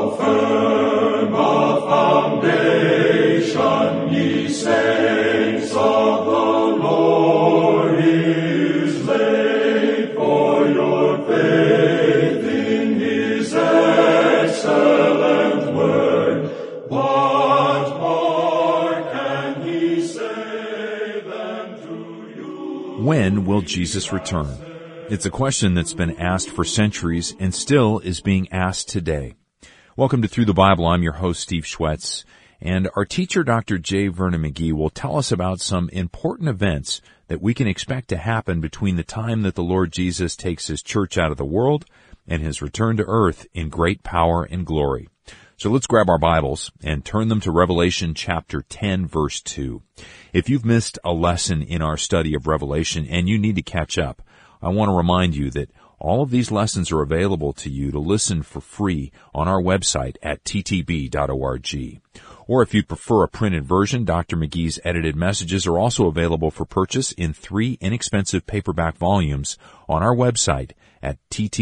firm a foundation, ye saints of the Lord, is laid, for your faith in his excellent word. What more can he say than to you? When will Jesus return? It's a question that's been asked for centuries and still is being asked today. Welcome to Through the Bible. I'm your host, Steve Schwetz, and our teacher, Dr. J. Vernon McGee, will tell us about some important events that we can expect to happen between the time that the Lord Jesus takes his church out of the world and his return to earth in great power and glory. So let's grab our Bibles and turn them to Revelation chapter 10, verse 2. If you've missed a lesson in our study of Revelation and you need to catch up, I want to remind you that all of these lessons are available to you to listen for free on our website at ttb.org. Or if you'd prefer a printed version, Dr. McGee's edited messages are also available for purchase in 3 inexpensive paperback volumes on our website at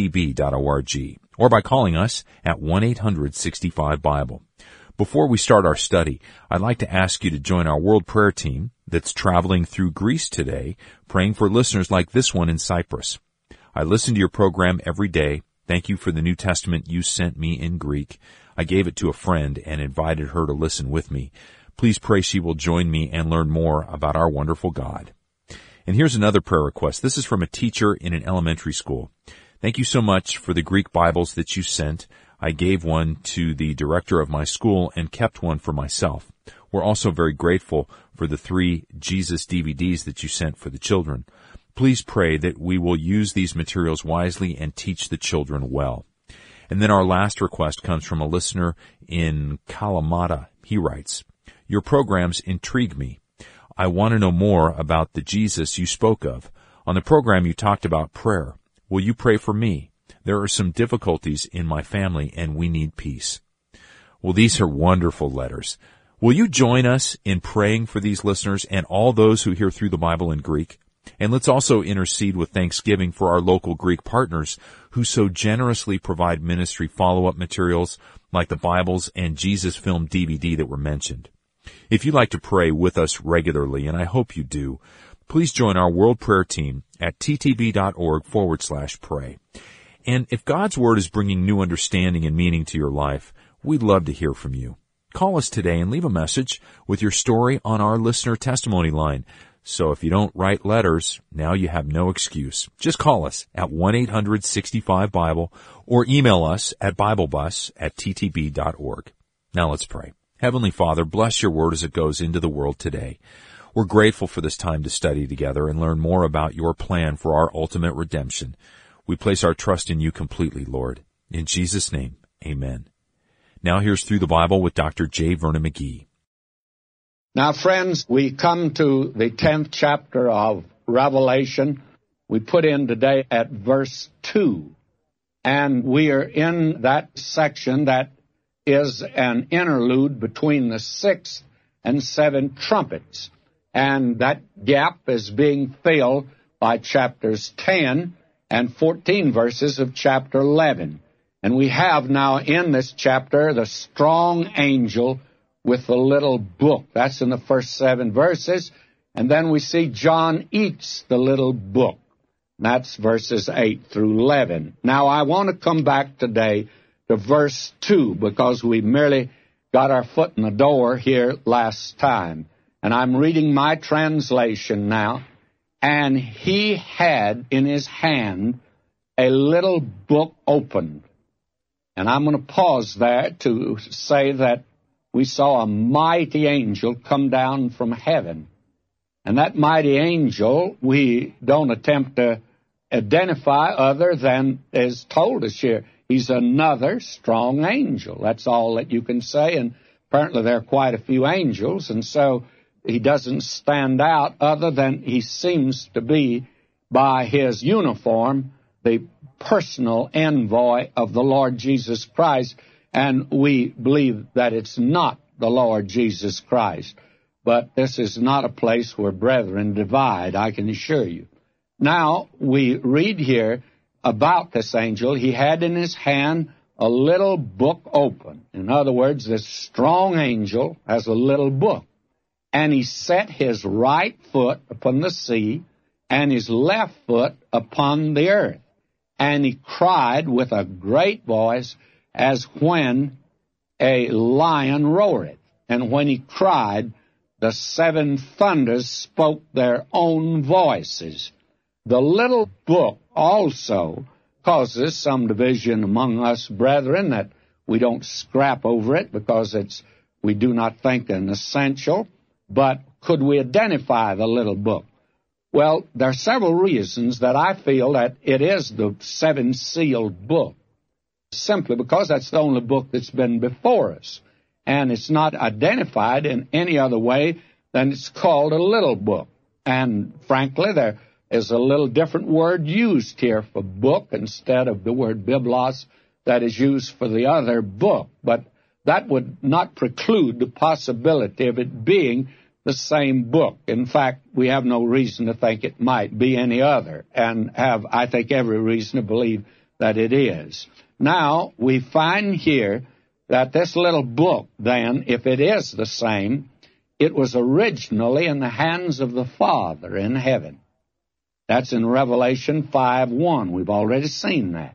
ttb.org, or by calling us at 1-800-65-BIBLE. Before we start our study, I'd like to ask you to join our World Prayer Team that's traveling through Greece today, praying for listeners like this one in Cyprus. I listen to your program every day. Thank you for the New Testament you sent me in Greek. I gave it to a friend and invited her to listen with me. Please pray she will join me and learn more about our wonderful God. And here's another prayer request. This is from a teacher in an elementary school. Thank you so much for the Greek Bibles that you sent. I gave one to the director of my school and kept one for myself. We're also very grateful for the 3 Jesus DVDs that you sent for the children. Please pray that we will use these materials wisely and teach the children well. And then our last request comes from a listener in Kalamata. He writes, "Your programs intrigue me. I want to know more about the Jesus you spoke of. On the program you talked about prayer. Will you pray for me? There are some difficulties in my family and we need peace." Well, these are wonderful letters. Will you join us in praying for these listeners and all those who hear Through the Bible in Greek? And let's also intercede with thanksgiving for our local Greek partners who so generously provide ministry follow-up materials like the Bibles and Jesus Film DVD that were mentioned. If you'd like to pray with us regularly, and I hope you do, please join our World Prayer Team at ttb.org/pray. And if God's Word is bringing new understanding and meaning to your life, we'd love to hear from you. Call us today and leave a message with your story on our listener testimony line. So if you don't write letters, now you have no excuse. Just call us at 1-800-65-BIBLE or email us at biblebus@ttb.org. Now let's pray. Heavenly Father, bless your Word as it goes into the world today. We're grateful for this time to study together and learn more about your plan for our ultimate redemption. We place our trust in you completely, Lord. In Jesus' name, amen. Now here's Through the Bible with Dr. J. Vernon McGee. Now, friends, we come to the 10th chapter of Revelation. We put in today at verse 2, and we are in that section that is an interlude between the 6th and 7th trumpets, and that gap is being filled by chapters 10 and 14 verses of chapter 11. And we have now in this chapter the strong angel with the little book. That's in the first 7 verses. And then we see John eats the little book. That's verses 8 through 11. Now, I want to come back today to verse 2 because we merely got our foot in the door here last time. And I'm reading my translation now. And he had in his hand a little book opened. And I'm going to pause there to say that we saw a mighty angel come down from heaven. And that mighty angel, we don't attempt to identify other than is told us here. He's another strong angel. That's all that you can say. And apparently there are quite a few angels. And so he doesn't stand out other than he seems to be, by his uniform, the personal envoy of the Lord Jesus Christ. And we believe that it's not the Lord Jesus Christ. But this is not a place where brethren divide, I can assure you. Now, we read here about this angel. He had in his hand a little book open. In other words, this strong angel has a little book. And he set his right foot upon the sea and his left foot upon the earth. And he cried with a great voice as when a lion roareth. And when he cried, the seven thunders spoke their own voices. The little book also causes some division among us brethren, that we don't scrap over it because we do not think an essential. But could we identify the little book? Well, there are several reasons that I feel that it is the seven-sealed book, simply because that's the only book that's been before us, and it's not identified in any other way than it's called a little book. And frankly, there is a little different word used here for book instead of the word biblos that is used for the other book, but that would not preclude the possibility of it being the same book. In fact, we have no reason to think it might be any other, and have, I think, every reason to believe that it is. Now, we find here that this little book, then, if it is the same, it was originally in the hands of the Father in heaven. That's in Revelation 5:1. We've already seen that.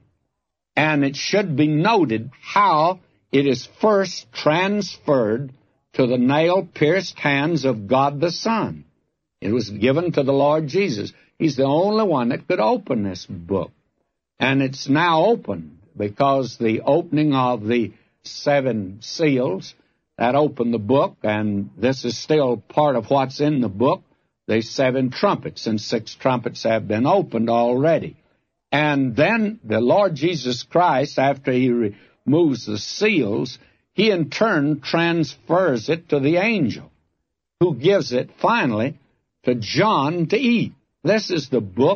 And it should be noted how it is first transferred to the nail-pierced hands of God the Son. It was given to the Lord Jesus. He's the only one that could open this book. And it's now opened because the opening of the seven seals that opened the book, and this is still part of what's in the book, the seven trumpets, and 6 trumpets have been opened already. And then the Lord Jesus Christ, after he removes the seals, he in turn transfers it to the angel, who gives it finally to John to eat. This is the book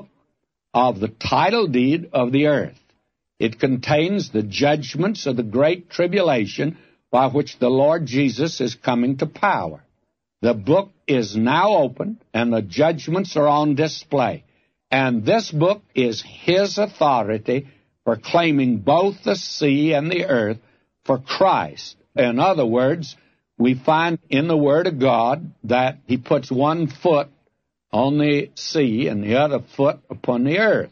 of the title deed of the earth. It contains the judgments of the great tribulation by which the Lord Jesus is coming to power. The book is now open, and the judgments are on display. And this book is his authority for claiming both the sea and the earth for Christ. In other words, we find in the Word of God that he puts one foot on the sea and the other foot upon the earth.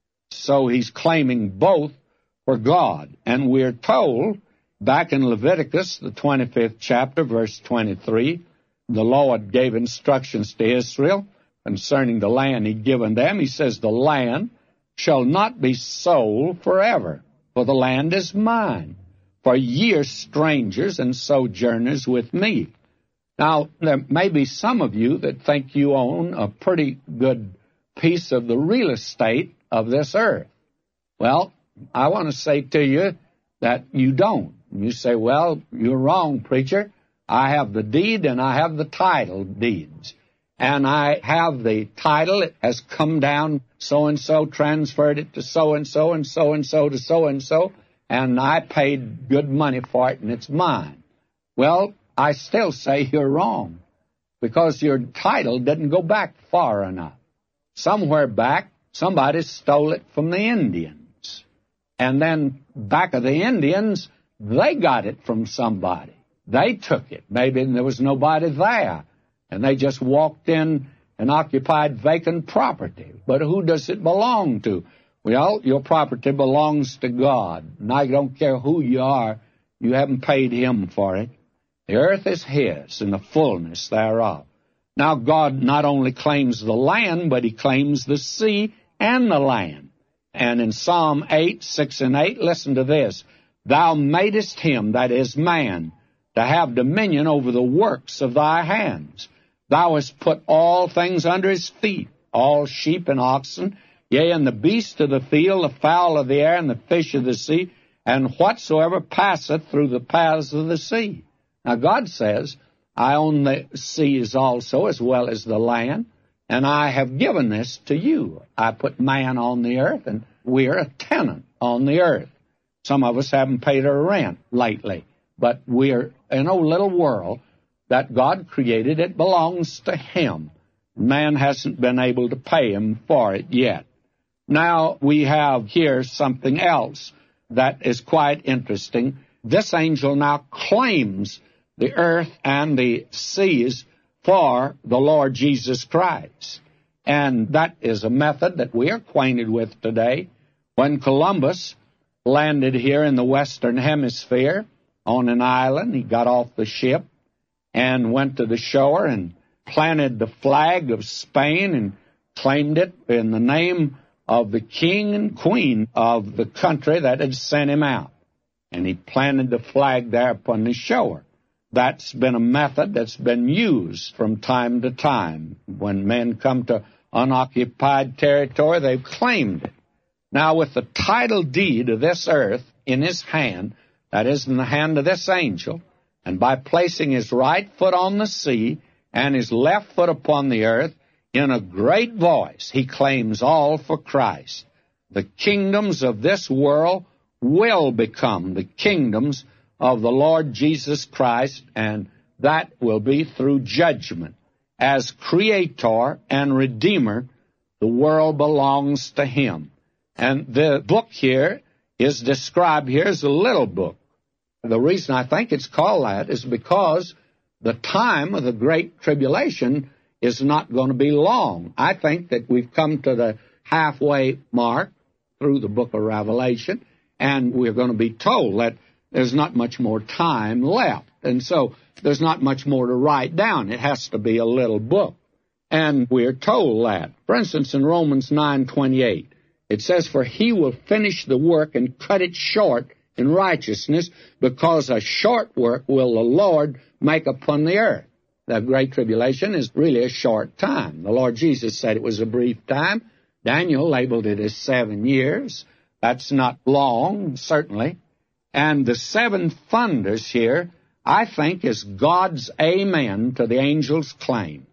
So he's claiming both for God. And we're told back in Leviticus, the 25th chapter, verse 23, the Lord gave instructions to Israel concerning the land he'd given them. He says, the land shall not be sold forever, for the land is mine. For ye are strangers and sojourners with me. Now, there may be some of you that think you own a pretty good piece of the real estate of this earth. Well, I want to say to you that you don't. You say, well, you're wrong, preacher. I have the deed and I have the title deeds. And I have the title. It has come down so-and-so, transferred it to so-and-so, and so-and-so to so-and-so, and I paid good money for it, and it's mine. Well, I still say you're wrong, because your title didn't go back far enough. Somewhere back, somebody stole it from the Indians. And then back of the Indians, they got it from somebody. They took it. Maybe there was nobody there, and they just walked in and occupied vacant property. But who does it belong to? Well, your property belongs to God, and I don't care who you are. You haven't paid him for it. The earth is his and the fullness thereof. Now, God not only claims the land, but he claims the sea and the land. And in Psalm 8, 6 and 8, listen to this. Thou madest him, that is man, to have dominion over the works of thy hands. Thou hast put all things under his feet, all sheep and oxen, yea, and the beasts of the field, the fowl of the air, and the fish of the sea, and whatsoever passeth through the paths of the sea. Now, God says, I own the seas also, as well as the land, and I have given this to you. I put man on the earth, and we're a tenant on the earth. Some of us haven't paid our rent lately, but we're in a little world that God created. It belongs to him. Man hasn't been able to pay him for it yet. Now, we have here something else that is quite interesting. This angel now claims the earth and the seas for the Lord Jesus Christ. And that is a method that we are acquainted with today. When Columbus landed here in the Western Hemisphere on an island, he got off the ship and went to the shore and planted the flag of Spain and claimed it in the name of the king and queen of the country that had sent him out. And he planted the flag there upon the shore. That's been a method that's been used from time to time. When men come to unoccupied territory, they've claimed it. Now, with the title deed of this earth in his hand, that is, in the hand of this angel, and by placing his right foot on the sea and his left foot upon the earth, in a great voice he claims all for Christ. The kingdoms of this world will become the kingdoms of the Lord Jesus Christ, and that will be through judgment. As Creator and Redeemer, the world belongs to Him. And the book here is described here as a little book. The reason I think it's called that is because the time of the Great Tribulation is not going to be long. I think that we've come to the halfway mark through the book of Revelation, and we're going to be told that there's not much more time left. And so there's not much more to write down. It has to be a little book. And we're told that. For instance, in Romans 9:28, it says, "For he will finish the work and cut it short in righteousness, because a short work will the Lord make upon the earth." The Great Tribulation is really a short time. The Lord Jesus said it was a brief time. Daniel labeled it as 7 years. That's not long, certainly. And the seven thunders here, I think, is God's amen to the angel's claim.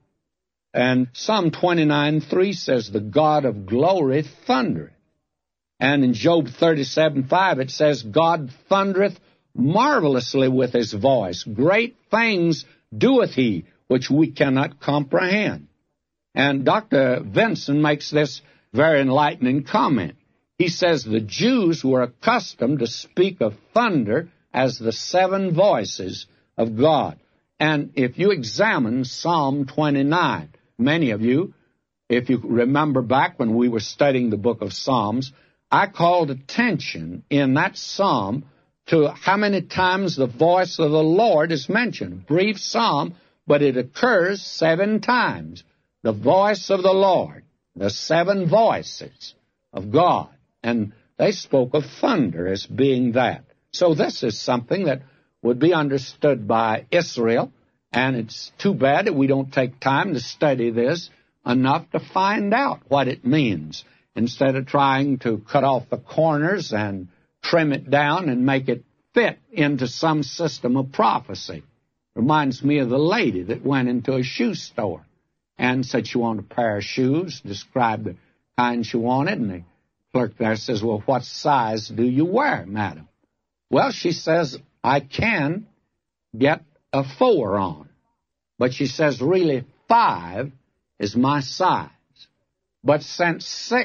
And Psalm 29:3 says, "The God of glory thundereth." And in Job 37:5 it says, "God thundereth marvelously with his voice. Great things doeth he, which we cannot comprehend." And Dr. Vinson makes this very enlightening comment. He says the Jews were accustomed to speak of thunder as the seven voices of God. And if you examine Psalm 29, many of you, if you remember back when we were studying the book of Psalms, I called attention in that psalm to how many times the voice of the Lord is mentioned. Brief psalm, but it occurs 7 times. The voice of the Lord, the 7 voices of God. And they spoke of thunder as being that. So this is something that would be understood by Israel, and it's too bad that we don't take time to study this enough to find out what it means, instead of trying to cut off the corners and trim it down and make it fit into some system of prophecy. Reminds me of the lady that went into a shoe store and said she wanted a pair of shoes, described the kind she wanted, and the clerk there says, "Well, what size do you wear, madam?" Well, she says, "I can get a 4 on." But she says, really, 5 is my size. But since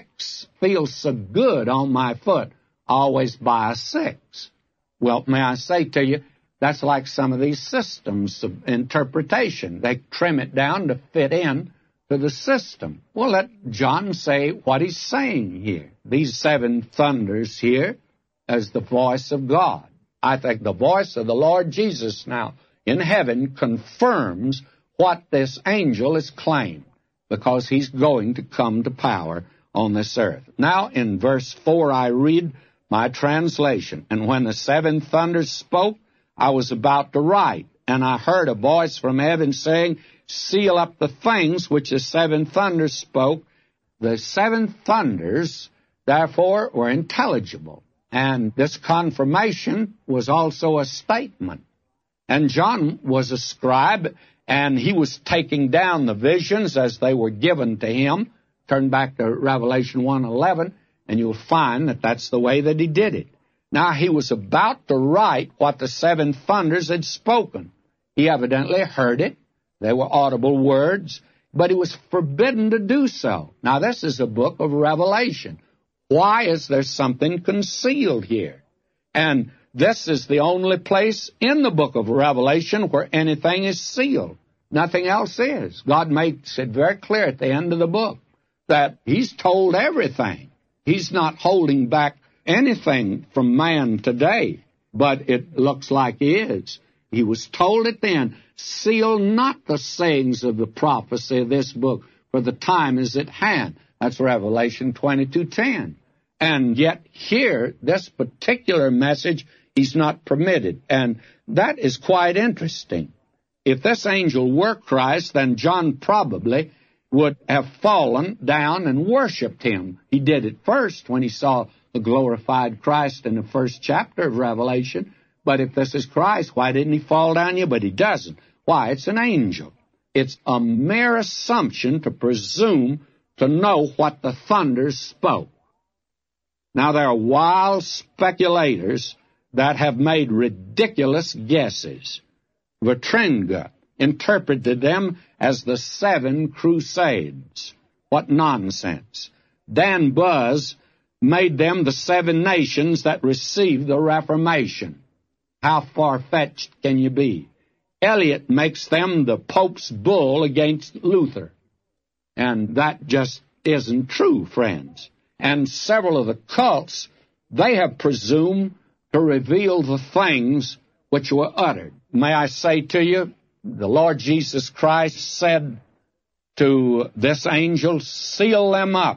6 feels so good on my foot, I always buy a 6. Well, may I say to you, that's like some of these systems of interpretation. They trim it down to fit in to the system. Well, let John say what he's saying here. These 7 thunders here as the voice of God. I think the voice of the Lord Jesus now in heaven confirms what this angel has claimed, because he's going to come to power on this earth. Now, in verse 4, I read my translation. "And when the 7 thunders spoke, I was about to write, and I heard a voice from heaven saying, Seal up the things which the 7 thunders spoke." The 7 thunders, therefore, were intelligible. And this confirmation was also a statement. And John was a scribe, and he was taking down the visions as they were given to him. Turn back to Revelation 1:11, and you'll find that that's the way that he did it. Now, he was about to write what the 7 thunders had spoken. He evidently heard it. They were audible words, but he was forbidden to do so. Now, this is a book of Revelation. Why is there something concealed here? And this is the only place in the book of Revelation where anything is sealed. Nothing else is. God makes it very clear at the end of the book that He's told everything. He's not holding back anything from man today, but it looks like He is. He was told it then, seal not the sayings of the prophecy of this book, for the time is at hand. That's Revelation 22:10. And yet here, this particular message, He's not permitted. And that is quite interesting. If this angel were Christ, then John probably would have fallen down and worshipped Him. He did it first when he saw the glorified Christ in the first chapter of Revelation. But if this is Christ, why didn't He fall down here? But He doesn't. Why? It's an angel. It's a mere assumption to presume to know what the thunders spoke. Now, there are wild speculators that have made ridiculous guesses. Vitringa interpreted them as the 7 Crusades. What nonsense. Dan Buzz made them the 7 nations that received the Reformation. How far-fetched can you be? Eliot makes them the Pope's bull against Luther. And that just isn't true, friends. And several of the cults, they have presumed to reveal the things which were uttered. May I say to you, the Lord Jesus Christ said to this angel, seal them up.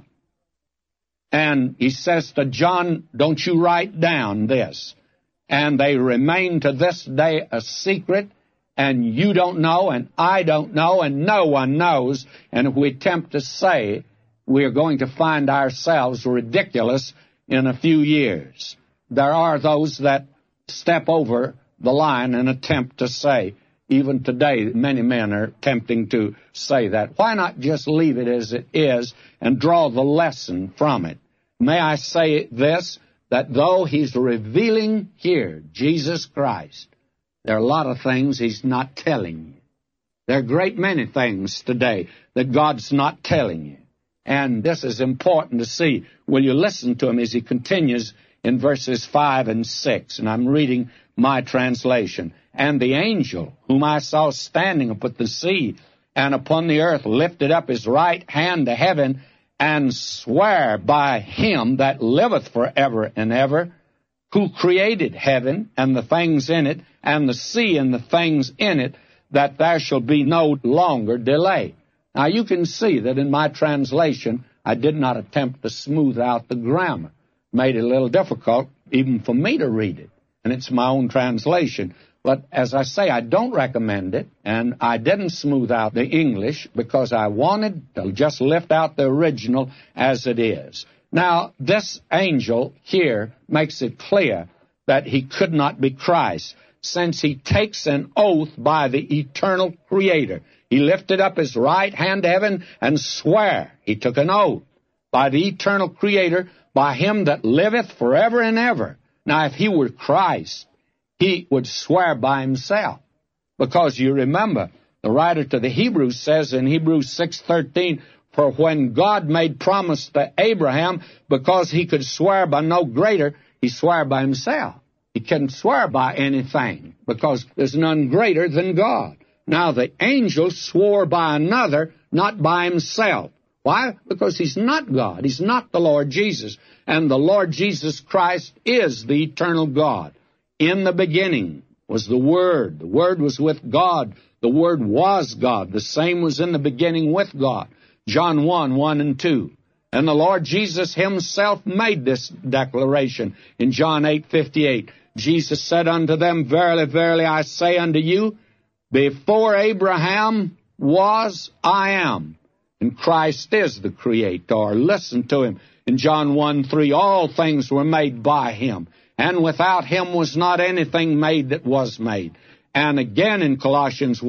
And He says to John, don't you write down this. And they remain to this day a secret, and you don't know, and I don't know, and no one knows. And if we attempt to say, we are going to find ourselves ridiculous in a few years. There are those that step over the line and attempt to say, even today, many men are attempting to say that. Why not just leave it as it is and draw the lesson from it? May I say this, that though He's revealing here Jesus Christ, there are a lot of things He's not telling you. There are a great many things today that God's not telling you. And this is important to see. Will you listen to Him as He continues in verses 5 and 6? And I'm reading my translation. And the angel whom I saw standing upon the sea and upon the earth lifted up his right hand to heaven and sware by Him that liveth forever and ever, who created heaven and the things in it, and the sea and the things in it, that there shall be no longer delay. Now you can see that in my translation, I did not attempt to smooth out the grammar. Made it a little difficult even for me to read it. And it's my own translation. But as I say, I don't recommend it, and I didn't smooth out the English because I wanted to just lift out the original as it is. Now, this angel here makes it clear that he could not be Christ, since he takes an oath by the eternal Creator. He lifted up his right hand to heaven and sware. He took an oath by the eternal Creator, by Him that liveth forever and ever. Now, if he were Christ, he would swear by himself. Because you remember, the writer to the Hebrews says in Hebrews 6:13, for when God made promise to Abraham, because he could swear by no greater, he swore by himself. He couldn't swear by anything, because there's none greater than God. Now, the angel swore by another, not by himself. Why? Because he's not God. He's not the Lord Jesus. And the Lord Jesus Christ is the eternal God. In the beginning was the Word. The Word was with God. The Word was God. The same was in the beginning with God. John 1:1 and 2. And the Lord Jesus Himself made this declaration in John 8:58. Jesus said unto them, verily, verily, I say unto you, before Abraham was, I am. And Christ is the Creator. Listen to Him. In John 1:3, all things were made by Him, and without Him was not anything made that was made. And again in Colossians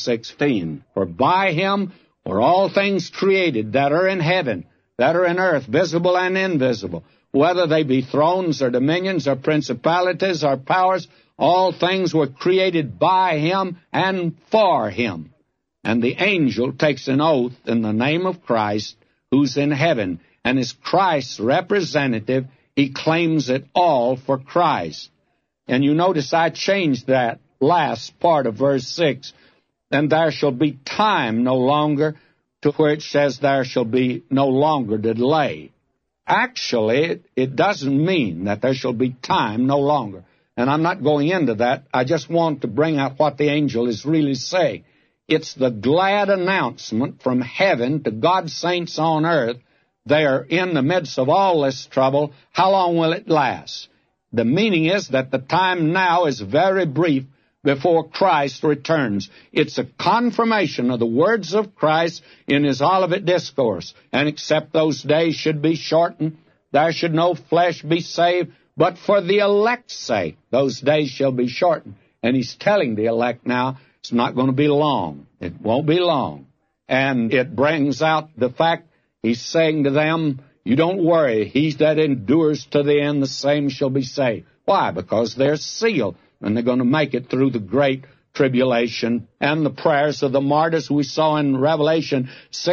1:16, for by Him were all things created that are in heaven, that are in earth, visible and invisible, whether they be thrones or dominions or principalities or powers, all things were created by Him and for Him. And the angel takes an oath in the name of Christ, who's in heaven, and is Christ's representative. He claims it all for Christ. And you notice I changed that last part of verse 6. And there shall be time no longer, to where it says there shall be no longer delay. Actually, it doesn't mean that there shall be time no longer. And I'm not going into that. I just want to bring out what the angel is really saying. It's the glad announcement from heaven to God's saints on earth. They are in the midst of all this trouble. How long will it last? The meaning is that the time now is very brief before Christ returns. It's a confirmation of the words of Christ in his Olivet Discourse. And except those days should be shortened, there should no flesh be saved, but for the elect's sake, those days shall be shortened. And he's telling the elect now, it's not going to be long. It won't be long. And it brings out the fact, he's saying to them, you don't worry, he that endures to the end, the same shall be saved. Why? Because they're sealed, and they're going to make it through the great tribulation. And the prayers of the martyrs we saw in Revelation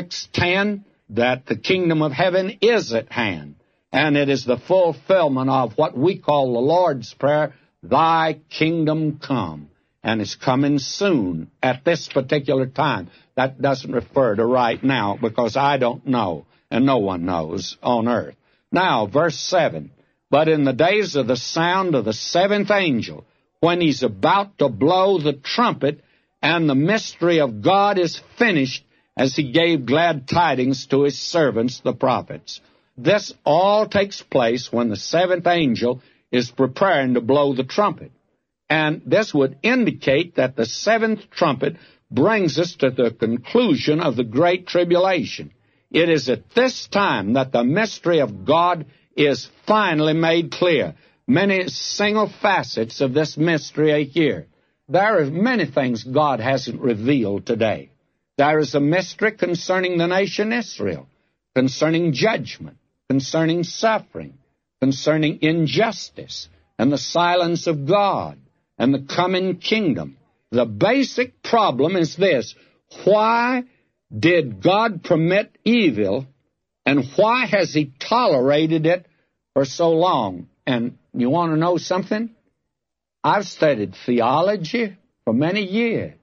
6:10, that the kingdom of heaven is at hand. And it is the fulfillment of what we call the Lord's Prayer, thy kingdom come. And it's coming soon at this particular time. That doesn't refer to right now, because I don't know, and no one knows on earth. Now, verse 7, but in the days of the sound of the seventh angel, when he's about to blow the trumpet, and the mystery of God is finished, as he gave glad tidings to his servants, the prophets. This all takes place when the seventh angel is preparing to blow the trumpet. And this would indicate that the seventh trumpet brings us to the conclusion of the Great Tribulation. It is at this time that the mystery of God is finally made clear. Many single facets of this mystery are here. There are many things God hasn't revealed today. There is a mystery concerning the nation Israel, concerning judgment, concerning suffering, concerning injustice, and the silence of God, and the coming kingdom. The basic problem is this: why did God permit evil, and why has he tolerated it for so long? And you want to know something? I've studied theology for many years,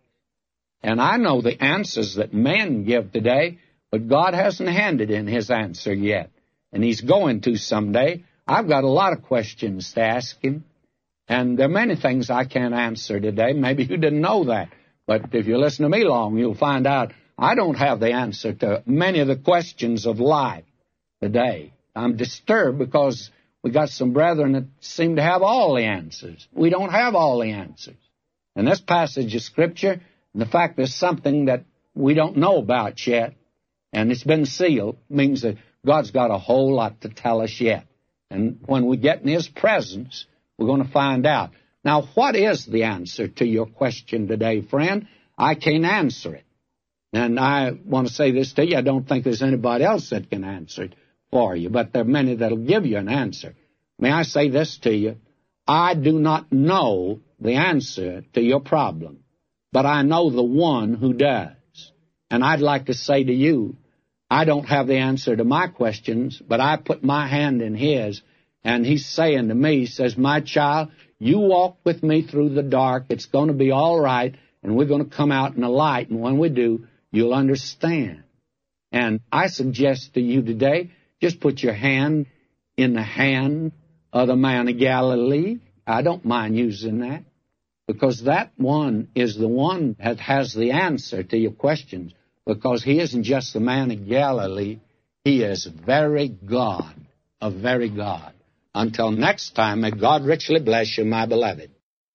and I know the answers that men give today, but God hasn't handed in his answer yet, and he's going to someday. I've got a lot of questions to ask him. And there are many things I can't answer today. Maybe you didn't know that. But if you listen to me long, you'll find out I don't have the answer to many of the questions of life today. I'm disturbed because we got some brethren that seem to have all the answers. We don't have all the answers. And this passage of Scripture, and the fact there's something that we don't know about yet, and it's been sealed, means that God's got a whole lot to tell us yet. And when we get in his presence, we're going to find out. Now, what is the answer to your question today, friend? I can't answer it. And I want to say this to you. I don't think there's anybody else that can answer it for you, but there are many that will give you an answer. May I say this to you? I do not know the answer to your problem, but I know the one who does. And I'd like to say to you, I don't have the answer to my questions, but I put my hand in his. And he's saying to me, he says, my child, you walk with me through the dark. It's going to be all right, and we're going to come out in the light. And when we do, you'll understand. And I suggest to you today, just put your hand in the hand of the man of Galilee. I don't mind using that, because that one is the one that has the answer to your questions, because he isn't just the man of Galilee. He is very God, a very God. Until next time, may God richly bless you, my beloved.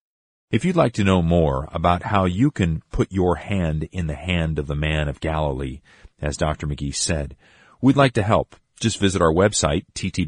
If you'd like to know more about how you can put your hand in the hand of the man of Galilee, as Dr. McGee said, we'd like to help. Just visit our website,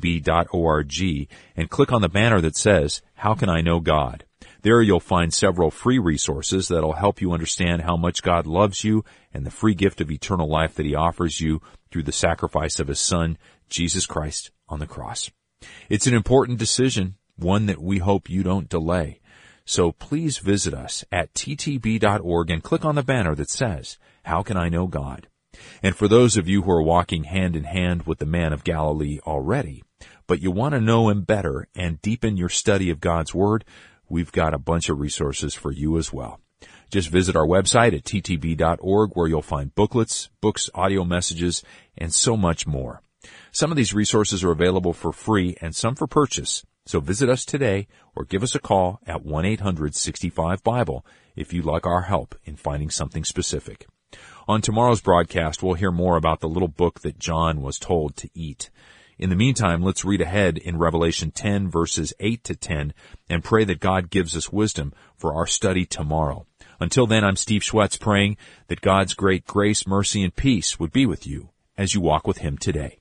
ttb.org, and click on the banner that says, How Can I Know God? There you'll find several free resources that'll help you understand how much God loves you and the free gift of eternal life that he offers you through the sacrifice of his Son, Jesus Christ, on the cross. It's an important decision, one that we hope you don't delay. So please visit us at ttb.org and click on the banner that says, How Can I Know God? And for those of you who are walking hand in hand with the man of Galilee already, but you want to know him better and deepen your study of God's Word, we've got a bunch of resources for you as well. Just visit our website at ttb.org where you'll find booklets, books, audio messages, and so much more. Some of these resources are available for free and some for purchase. So visit us today or give us a call at 1-800-65-BIBLE if you'd like our help in finding something specific. On tomorrow's broadcast, we'll hear more about the little book that John was told to eat. In the meantime, let's read ahead in Revelation 10 verses 8 to 10 and pray that God gives us wisdom for our study tomorrow. Until then, I'm Steve Schwetz praying that God's great grace, mercy, and peace would be with you as you walk with Him today.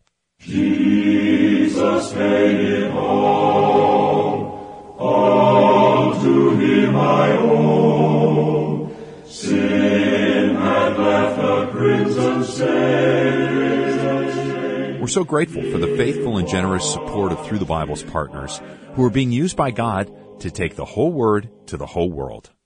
Jesus made it all to Him I owe. Sin had left a crimson stain. We're so grateful for the faithful and generous support of Through the Bible's partners who are being used by God to take the whole Word to the whole world.